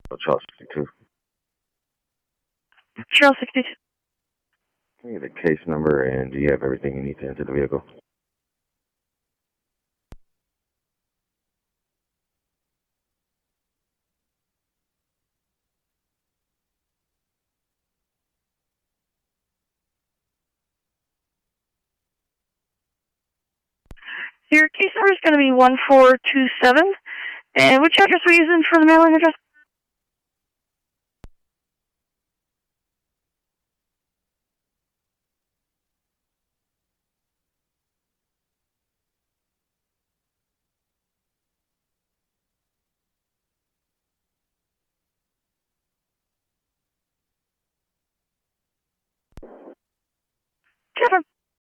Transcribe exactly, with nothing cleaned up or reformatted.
Charles sixty-two. Charles sixty-two. Give me the case number, and do you have everything you need to enter the vehicle? Your case number is going to be one four two seven. And which address were you using for the mailing address? Kevin.